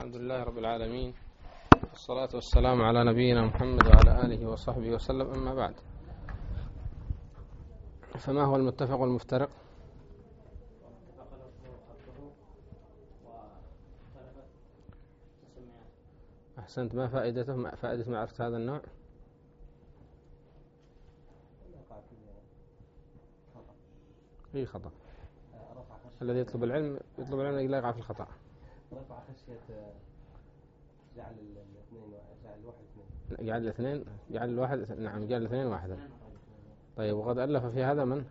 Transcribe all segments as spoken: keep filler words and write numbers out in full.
الحمد لله رب العالمين، والصلاة والسلام على نبينا محمد وعلى آله وصحبه وسلم. أما بعد، فما هو المتفق والمفترق؟ أحسنت. ما فائدته؟ ما فائدة معرفة هذا النوع؟ أي خطأ. الذي يطلب العلم يطلب العلم لا يقع في الخطأ. رفع خشية جعل الاثنين جعل الواحد اثنين جعل الاثنين جعل الواحد نعم جعل الاثنين واحدا. طيب، وقد ألف في هذا من؟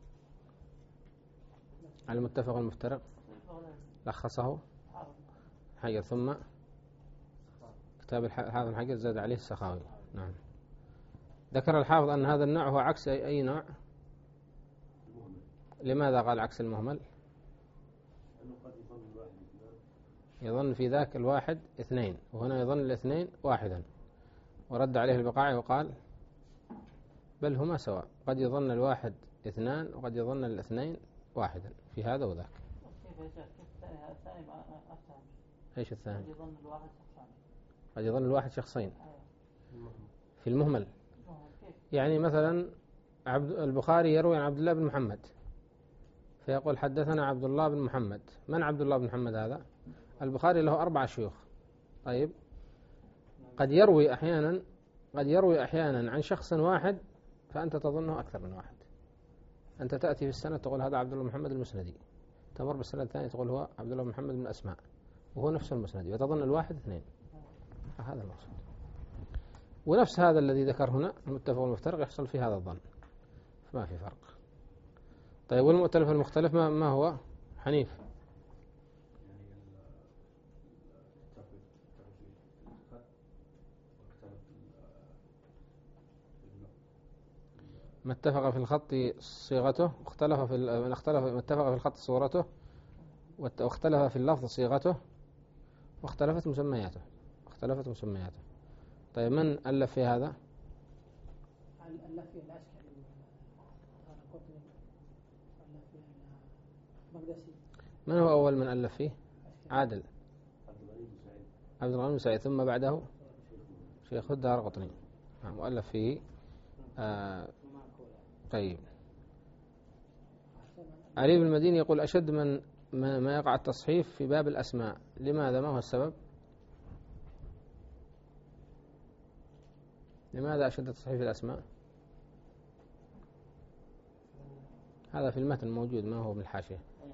المتفق والمفترق لخصه حجر، ثم كتاب الحافظ بن حجر زاد عليه السخاوي. نعم. ذكر الحافظ أن هذا النوع هو عكس أي, أي نوع؟ لماذا قال عكس المهمل؟ يظن في ذاك الواحد اثنين، وهنا يظن الاثنين واحدا، ورد عليه البقاعي وقال بل هما سواء، قد يظن الواحد اثنان وقد يظن الاثنين واحدا في هذا وذاك. ايش الثاني؟ قد يظن الواحد شخصين في المهمل. يعني مثلا عبد البخاري يروي عن عبد الله بن محمد، فيقول حدثنا عبد الله بن محمد. من عبد الله بن محمد هذا؟ البخاري له أربع شيوخ. طيب، قد يروي أحيانا قد يروي أحيانا عن شخص واحد فأنت تظنه أكثر من واحد. أنت تأتي في السنة تقول هذا عبد الله بن محمد المسندي، تمر بالسنة الثانية تقول هو عبد الله بن محمد بن أسماء، وهو نفس المسندي، وتظن الواحد اثنين. هذا المقصود. ونفس هذا الذي ذكر هنا المتفق والمفترق يحصل في هذا الظن، فما في فرق. طيب، والمؤتلف المختلف ما, ما هو حنيف؟ ما اتفق في الخط صيغته واختلف في ما اختلف ما اتفق في الخط صورته واختلف في اللفظ صيغته واختلفت مسمياته اختلفت مسمياته. طيب، من ألف في هذا؟ ألف في العسكري المقدسي. من هو أول من ألف فيه؟ عادل عبد الغني بن سعيد، ثم بعده شيخ الدارقطني مؤلف فيه. آه طيب، علي بن المديني يقول أشد من ما يقع التصحيف في باب الأسماء. لماذا؟ ما هو السبب؟ لماذا أشد التصحيف في الأسماء؟ هذا في المتن موجود، ما هو بالحاشية.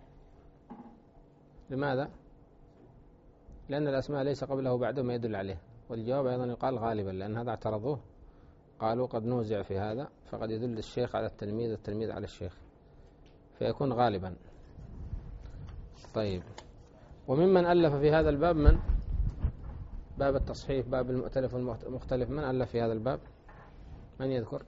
لماذا؟ لأن الأسماء ليس قبله وبعده ما يدل عليه. والجواب أيضا يقال غالبا، لأن هذا اعترضوه قالوا قد نوزع في هذا، فقد يدل الشيخ على التلميذ والتلميذ على الشيخ، فيكون غالبا. طيب، وممن ألف في هذا الباب من؟ باب التصحيف، باب المؤتلف والمختلف، من ألف في هذا الباب؟ من يذكر؟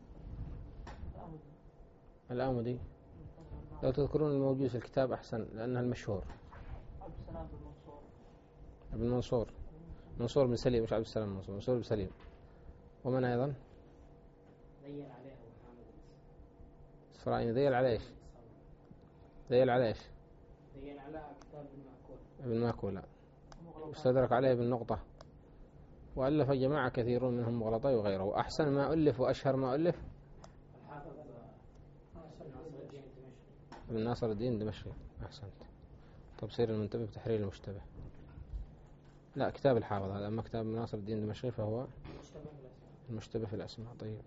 الآمدي. لو تذكرون الموجود في الكتاب أحسن، لأنها المشهور. عبد السلام بن منصور. ابن منصور منصور بن سليم، مش عبد السلام منصور، منصور بن سليم. ومن أيضا؟ ذيل عليه محمد الصفراني. ذيل على ايش؟ ذيل على ايش؟ ذيل على كتاب ابن ماكول. ابن ماكول لا. استدرك عليه بالنقطة. وألف جماعة كثيرون منهم مغلطي وغيره. أحسن ما ألف وأشهر ما ألف الحافظ ابن ناصر الدين الدمشقي. أحسنت. تبصير المنتبه بتحرير المشتبه. لا، كتاب الحافظ هذا. أما كتاب ناصر الدين الدمشقي فهو المشتبه في الأسماء. طيب،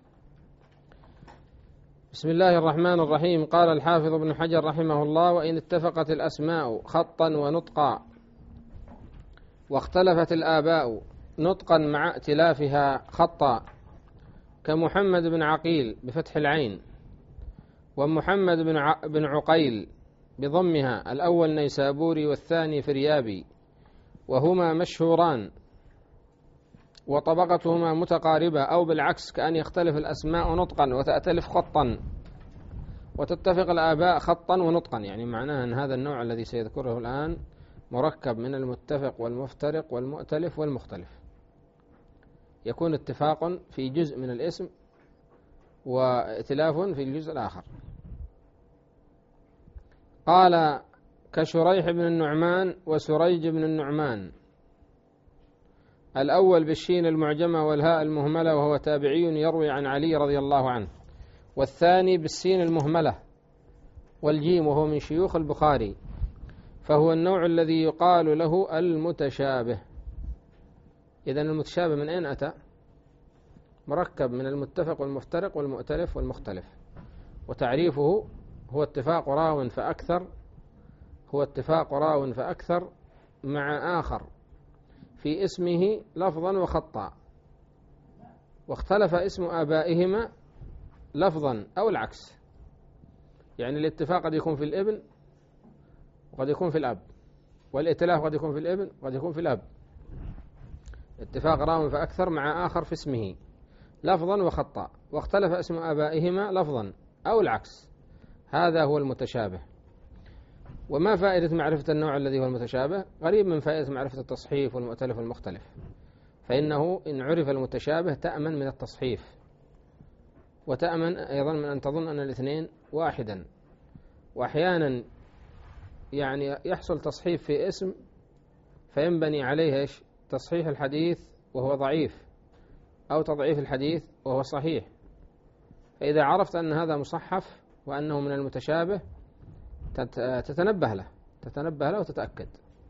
بسم الله الرحمن الرحيم. قال الحافظ ابن حجر رحمه الله: وإن اتفقت الأسماء خطا ونطقا واختلفت الآباء نطقا مع ائتلافها خطا، كمحمد بن عقيل بفتح العين، ومحمد بن عقيل بضمها، الأول نيسابوري والثاني فريابي، وهما مشهوران وطبقتهما متقاربة، أو بالعكس كأن يختلف الأسماء نطقا وتأتلف خطا وتتفق الآباء خطا ونطقا. يعني معناه أن هذا النوع الذي سيذكره الآن مركب من المتفق والمفترق والمؤتلف والمختلف. يكون اتفاق في جزء من الاسم وائتلاف في الجزء الآخر. قال: كشريح بن النعمان وسريج بن النعمان الأول بالشين المعجمة والهاء المهملة وهو تابعي يروي عن علي رضي الله عنه، والثاني بالسين المهملة والجيم وهو من شيوخ البخاري، فهو النوع الذي يقال له المتشابه. إذن المتشابه من أين أتى؟ مركب من المتفق والمفترق والمؤتلف والمختلف، وتعريفه هو اتفاق راو فأكثر هو اتفاق راو فأكثر مع آخر في اسمه لفظا وخطا، واختلف اسم آبائهما لفظا أو العكس. يعني الاتفاق قد يكون في الابن وقد يكون في الأب، والائتلاف قد يكون في الابن وقد يكون في الأب. اتفاق راو فأكثر مع آخر في اسمه لفظا وخطا، واختلف اسم آبائهما لفظا أو العكس، هذا هو المتشابه. وما فائدة معرفة النوع الذي هو المتشابه؟ قريب من فائدة معرفة التصحيف والمؤتلف والمختلف، فإنه إن عرف المتشابه تأمن من التصحيف، وتأمن أيضا من أن تظن أن الاثنين واحدا. وأحيانا يعني يحصل تصحيف في اسم فينبني عليه إيش؟ تصحيح الحديث وهو ضعيف، أو تضعيف الحديث وهو صحيح. فإذا عرفت أن هذا مصحف وأنه من المتشابه تتنبه له تتنبه له وتتأكد.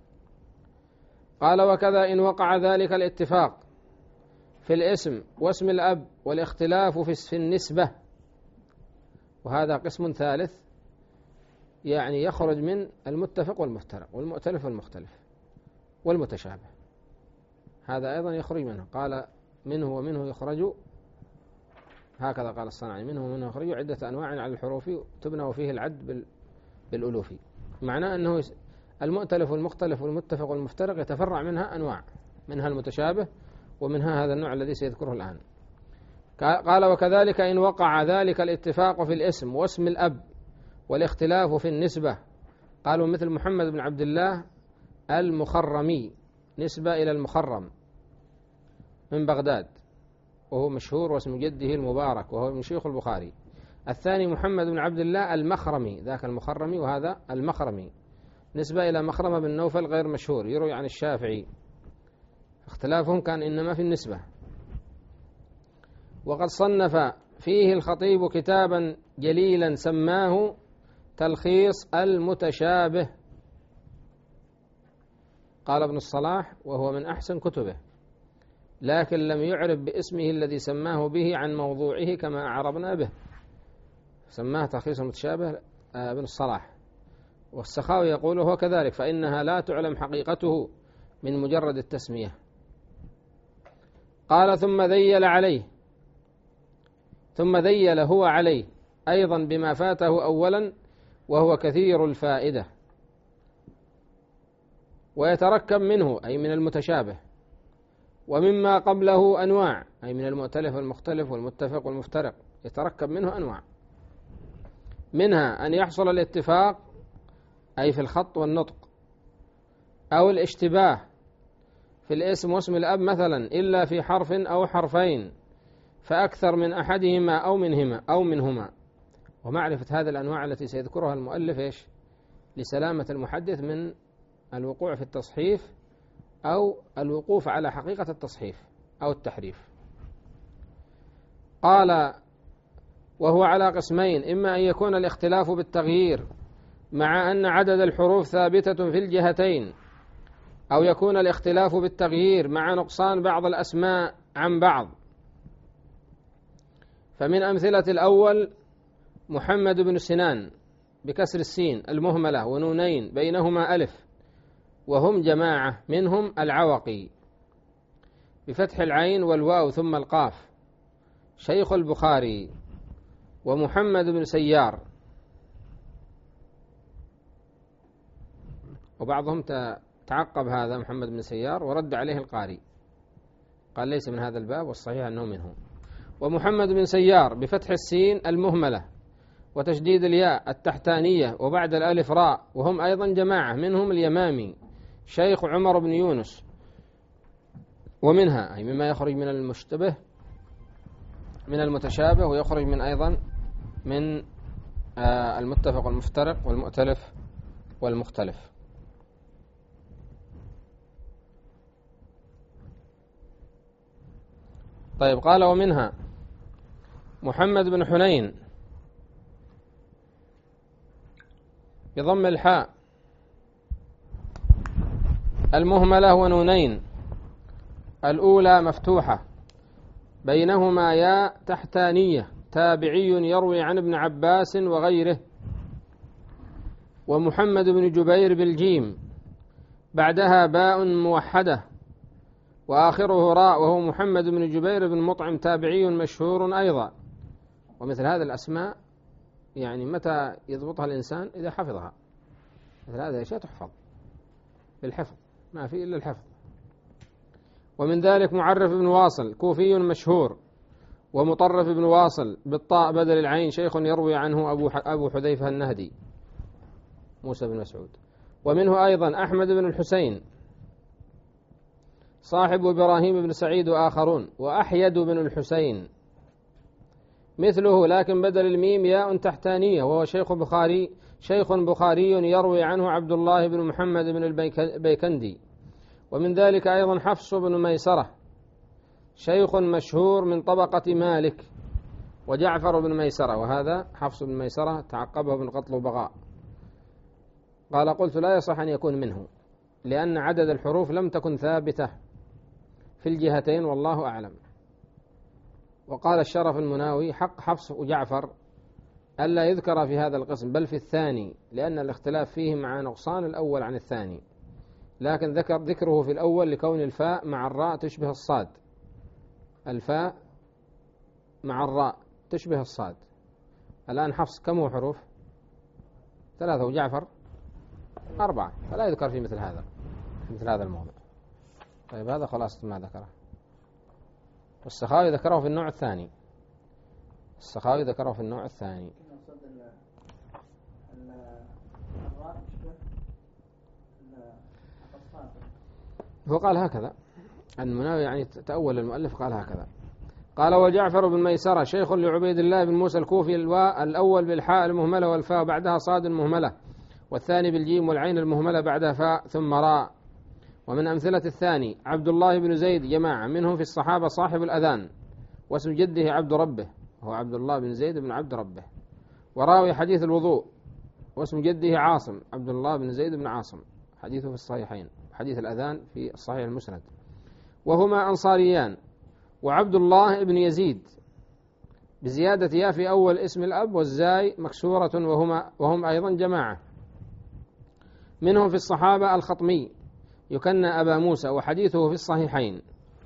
قال: وكذا إن وقع ذلك الاتفاق في الاسم واسم الأب والاختلاف في النسبة، وهذا قسم ثالث يعني يخرج من المتفق والمفترق والمؤتلف والمختلف والمتشابه، هذا أيضا يخرج منه. قال: منه ومنه يخرج، هكذا قال الصنعاني، منه ومنه يخرج عدة أنواع على الحروف تبنى فيه العد بالألوف. معناه أنه المؤتلف والمختلف والمتفق والمفترق يتفرع منها أنواع، منها المتشابه ومنها هذا النوع الذي سيذكره الآن. قال: وكذلك إن وقع ذلك الاتفاق في الاسم واسم الأب والاختلاف في النسبة، قالوا مثل محمد بن عبد الله المخرمي، نسبة إلى المخرم من بغداد، وهو مشهور واسم جده المبارك وهو من شيوخ البخاري. الثاني محمد بن عبد الله المخرمي، ذاك المخرمي وهذا المخرمي، نسبة إلى مخرمة بن نوفل غير مشهور يروي عن الشافعي، اختلافهم كان إنما في النسبة. وقد صنف فيه الخطيب كتابا جليلا سماه تلخيص المتشابه، قال ابن الصلاح، وهو من أحسن كتبه، لكن لم يعرف باسمه الذي سماه به عن موضوعه كما أعربنا به، سماه تلخيص المتشابه ابن الصلاح. والسخاوي يقول هو كذلك، فإنها لا تعلم حقيقته من مجرد التسمية. قال: ثم ذيل عليه ثم ذيل هو عليه أيضا بما فاته أولا، وهو كثير الفائدة، ويتركب منه أي من المتشابه، ومما قبله أنواع أي من المؤتلف والمختلف والمتفق والمفترق، يتركب منه أنواع، منها أن يحصل الاتفاق أي في الخط والنطق، أو الاشتباه في الاسم واسم الأب مثلا إلا في حرف أو حرفين فأكثر من أحدهما أو منهما أو منهما. ومعرفة هذه الأنواع التي سيذكرها المؤلف إيش؟ لسلامة المحدث من الوقوع في التصحيف أو الوقوف على حقيقة التصحيف أو التحريف. قال: وهو على قسمين، إما أن يكون الاختلاف بالتغيير مع أن عدد الحروف ثابتة في الجهتين، أو يكون الاختلاف بالتغيير مع نقصان بعض الأسماء عن بعض. فمن أمثلة الأول محمد بن سنان بكسر السين المهملة ونونين بينهما ألف، وهم جماعة، منهم العوقي بفتح العين والواو ثم القاف شيخ البخاري، ومحمد بن سيار، وبعضهم تعقب هذا محمد بن سيار ورد عليه القاري، قال ليس من هذا الباب، والصحيح أنه منه. ومحمد بن سيار بفتح السين المهملة وتشديد الياء التحتانية وبعد الألف راء، وهم أيضا جماعة، منهم اليمامي شيخ عمر بن يونس. ومنها أي مما يخرج من المشتبه من المتشابه، ويخرج من أيضا من المتفق والمفترق والمؤتلف والمختلف. طيب قال ومنها محمد بن حنين بضم الحاء المهملة ونونين، الأولى مفتوحة بينهما ياء تحتانية، تابعي يروي عن ابن عباس وغيره. ومحمد بن جبير بالجيم بعدها باء موحدة وآخره راء، وهو محمد بن جبير بن مطعم تابعي مشهور أيضا. ومثل هذه الأسماء يعني متى يضبطها الإنسان؟ إذا حفظها. مثل هذه الأشياء تحفظ بالحفظ، ما في إلا الحفظ. ومن ذلك معرف بن واصل كوفي مشهور، ومطرف بن واصل بالطاء بدل العين شيخ يروي عنه أبو أبو حذيفة النهدي موسى بن مسعود. ومنه أيضا أحمد بن الحسين صاحب إبراهيم بن سعيد وآخرون، وأحيد بن الحسين مثله لكن بدل الميم ياء تحتانية، وهو شيخ بخاري شيخ بخاري يروي عنه عبد الله بن محمد بن البيكندي. ومن ذلك أيضا حفص بن ميسرة شيخ مشهور من طبقة مالك، وجعفر بن ميسرة، وهذا حفص بن ميسرة تعقبه بن قتل وبغاء. قال قلت لا يصح أن يكون منه، لأن عدد الحروف لم تكن ثابتة في الجهتين والله أعلم. وقال الشرف المناوي حق حفص وجعفر ألا يذكر في هذا القسم بل في الثاني، لأن الاختلاف فيه مع نقصان الأول عن الثاني، لكن ذكر ذكره في الأول لكون الفاء مع الراء تشبه الصاد، الفاء مع الراء تشبه الصاد. الآن حفص كم هو حروف؟ ثلاثة، وجعفر أربعة، فلا يذكر في مثل هذا في مثل هذا الموضوع. طيب هذا خلاصة ما ذكره. والسخاوي ذكره في النوع الثاني، السخاوي ذكره في النوع الثاني. هو قال هكذا، المناوي يعني تأول المؤلف قال هكذا. قال وجعفر بن ميسرة شيخ لعبيد الله بن موسى الكوفي، الواء الأول بالحاء المهملة والفاء بعدها صاد المهملة، والثاني بالجيم والعين المهملة بعدها فاء ثم راء. ومن أمثلة الثاني عبد الله بن زيد جماعة منهم في الصحابة صاحب الأذان، واسم جده عبد ربه، هو عبد الله بن زيد بن عبد ربه، وراوي حديث الوضوء، واسم جده عاصم عبد الله بن زيد بن عاصم، حديثه في الصحيحين، حديث الأذان في الصحيح المسند، وهما أنصاريان. وعبد الله بن يزيد بزيادة يا في أول اسم الأب والزاي مكسورة، وهما وهم أيضا جماعة. منهم في الصحابة الخطمي يكنى أبا موسى، وحديثه في الصحيحين.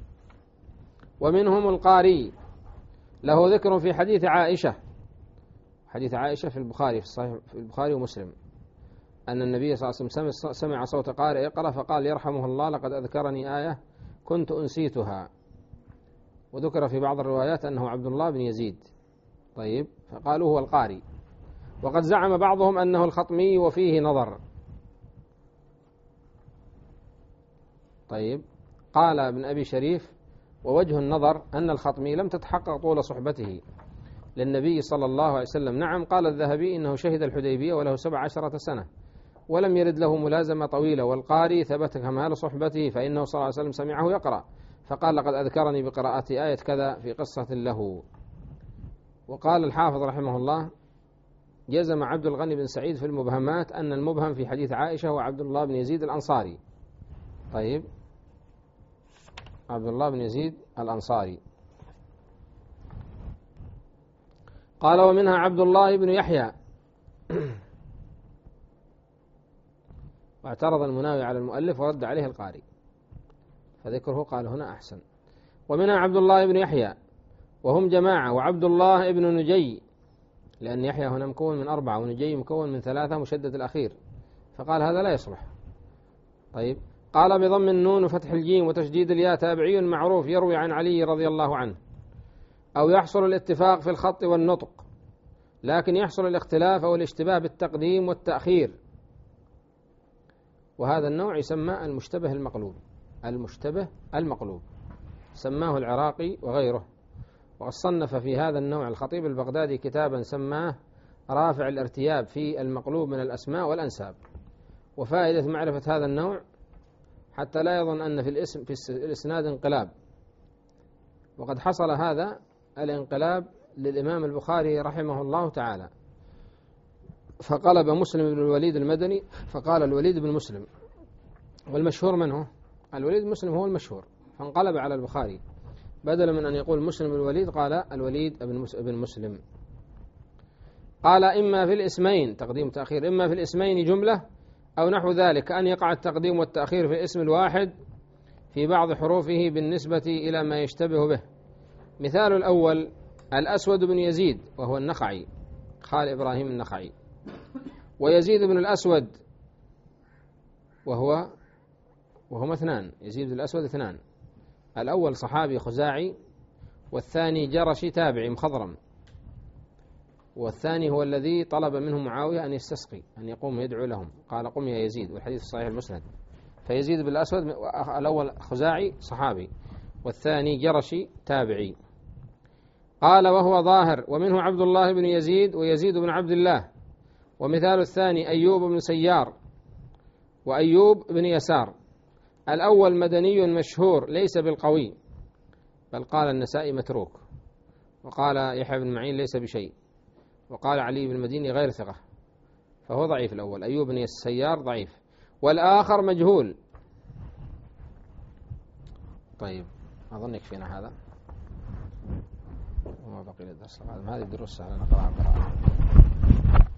ومنهم القاري له ذكر في حديث عائشة، حديث عائشة في البخاري في الصحيح في البخاري ومسلم، أن النبي صلى الله عليه وسلم سمع صوت قارئ اقرأ فقال يرحمه الله لقد أذكرني آية كنت أنسيتها. وذكر في بعض الروايات أنه عبد الله بن يزيد. طيب فقالوا هو القاري. وقد زعم بعضهم أنه الخطمي وفيه نظر. طيب قال ابن أبي شريف ووجه النظر أن الخطمي لم تتحقق طول صحبته للنبي صلى الله عليه وسلم. نعم قال الذهبي إنه شهد الحديبية وله سبع عشرة سنة ولم يرد له ملازمة طويلة، والقاري ثبت كمال صحبته فإنه صلى الله عليه وسلم سمعه يقرأ فقال لقد أذكرني بقراءة آية كذا في قصة له. وقال الحافظ رحمه الله جزم عبد الغني بن سعيد في المبهمات أن المبهم في حديث عائشة هو عبد الله بن يزيد الأنصاري. طيب عبد الله بن يزيد الأنصاري. قال ومنها عبد الله بن يحيى واعترض المناوي على المؤلف ورد عليه القاري فذكره قال هنا أحسن. ومنها عبد الله بن يحيى وهم جماعة، وعبد الله بن نجي، لأن يحيى هنا مكون من أربعة ونجي مكون من ثلاثة مشدد الأخير، فقال هذا لا يصلح. طيب قال بضم النون وفتح الجيم وتشديد الياء تابعي معروف يروي عن علي رضي الله عنه، أو يحصل الاتفاق في الخط والنطق لكن يحصل الاختلاف أو الاشتباه بالتقديم والتأخير، وهذا النوع يسمى المشتبه المقلوب. المشتبه المقلوب سماه العراقي وغيره. وقد صنف في هذا النوع الخطيب البغدادي كتابا سماه رافع الارتياب في المقلوب من الأسماء والأنساب. وفائدة معرفة هذا النوع حتى لا يظن أن في الاسم في الإسناد انقلاب، وقد حصل هذا الانقلاب للإمام البخاري رحمه الله تعالى، فقلب مسلم بن الوليد المدني فقال الوليد بن مسلم، والمشهور من هو؟ الوليد بن مسلم هو المشهور، فانقلب على البخاري، بدلا من أن يقول مسلم بن الوليد قال الوليد بن مسلم. قال إما في الاسمين تقديم تأخير، إما في الاسمين جملة أو نحو ذلك، أن يقع التقديم والتأخير في الاسم الواحد في بعض حروفه بالنسبة إلى ما يشتبه به. مثال الأول الأسود بن يزيد وهو النخعي خال إبراهيم النخعي، ويزيد بن الأسود وهو وهما اثنان، يزيد بن الأسود اثنان، الأول صحابي خزاعي والثاني جرشي تابعي مخضرم، والثاني هو الذي طلب منه معاوية أن يستسقي أن يقوم يدعو لهم، قال قم يا يزيد، والحديث الصحيح المسند. فيزيد بن الأسود الأول خزاعي صحابي والثاني جرشي تابعي. قال وهو ظاهر، ومنه عبد الله بن يزيد ويزيد بن عبد الله. ومثال الثاني أيوب بن سيار وأيوب بن يسار. الأول مدني مشهور ليس بالقوي، بل قال النسائي متروك، وقال يحيى بن معين ليس بشيء، وقال علي بن المديني غير ثقة، فهو ضعيف الأول أيوب بن السيار ضعيف، والآخر مجهول. طيب أظن يكفينا هذا وما بقي للدرس القادم، هذه الدروس سهلة نقرأها.